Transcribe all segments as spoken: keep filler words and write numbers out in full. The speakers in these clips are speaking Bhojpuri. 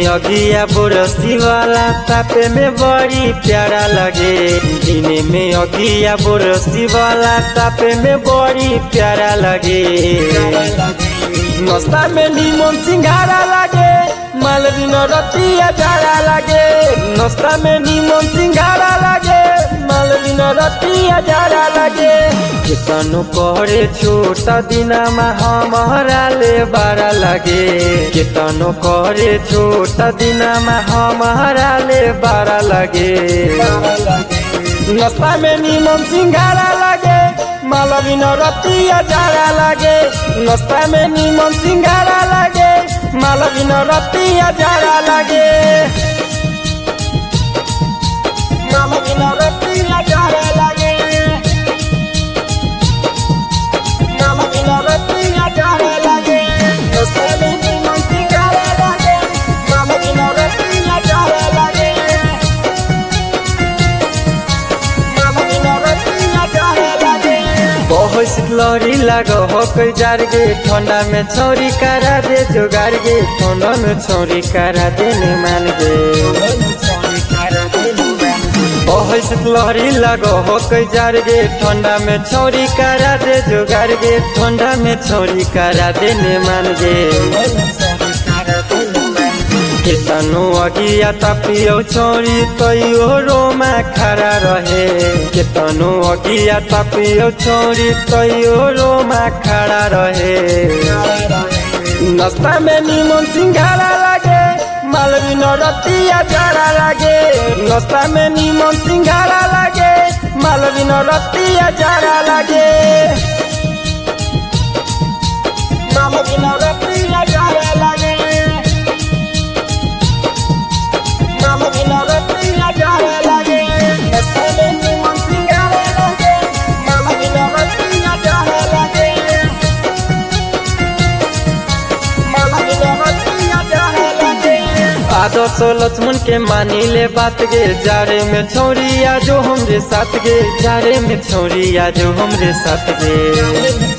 अगिया बोरसी वाला तापे में बड़ी प्यारा लगे। दिने में अगिया बोरसी वाला तापे में बड़ी प्यारा लगे। नाश्ता में नीमन सिंघारा लगे, मालवीन रतिया जाड़ा लगे। नाश्ता में नीमन सिंघारा लगे, मालवीन रतिया जाड़ा लगे। केतनो करे छोटा दिनमा हमारा ले बड़ा लगे। केतनो करे छोटा दिनमा हमारा ले बड़ा लगे। नाश्ता में नीमन सिंघारा लगे, मालवीन रतिया जाड़ा लगे। नाश्ता में नीमन सिंघारा लगे, मालवीन रतिया जाड़ा लगे। मालवीन रतिया जाड़ा लगे। मालवीन रतिया जाड़ा लगे। नाश्ता में नीमन सिंघारा लगे, मालवीन रतिया जाड़ा लगे। मालवीन रतिया जाड़ा लगे। बहुत शीतलहरी लाग हो कोई जार गे। ठंडा में छौरी करा दे जोगार गे। ठंडा में छौरी करा दे मान गे। बहुत शीतलहरी लाग हो कोई जार गे। ठंडा में छौरी करा दे जोगार गे। ठंडा में छौरी करा दे मान गे। केतनो अगिया तापियो छौरी तैयो रोमा खड़ा रहे। केतनो अगिया तापियो छौरी तैयो रोमा खड़ा रहे। नाश्ता में नीमन सिंघारा लगे, मालवीन रतिया जाड़ा लगे। नाश्ता में नीमन सिंघारा लगे, मालवीन रतिया जाड़ा लगे। मालवीन रतिया जाड़ा लगे। मालवीन रतिया जाड़ा लगे। नाश्ता में नीमन सिंघारा लगे, मालवीन रतिया जाड़ा लगे। मालवीन रतिया जाड़ा लगे। आदर्श लक्ष्मण के मानी ले बात गे। जाड़े में छौरिया जो हमरे साथ गे। जाड़े में छौरिया जो हमरे साथ गे।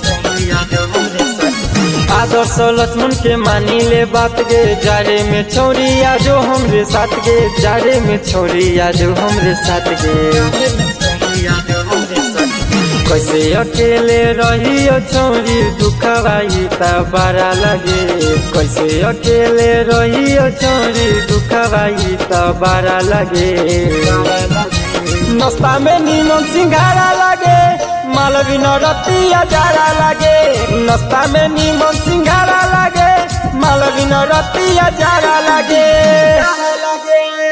आदर्श लक्ष्मण के मानी ले बात गे। जाड़े में छौरिया जो हमरे साथ गे। जाड़े में छौरिया जो हमरे साथ गे। कैसे अकेले रहियो छौरी दुखवाई त बड़ा लगे। कैसे अकेले रहियो छौरी दुखवाई त बड़ा लगे। नाश्ता में नीमन सिंघारा लगे, मालवीन रतिया जाड़ा लगे। नाश्ता में नीमन सिंघारा लगे, मालवीन रतिया जाड़ा लगे।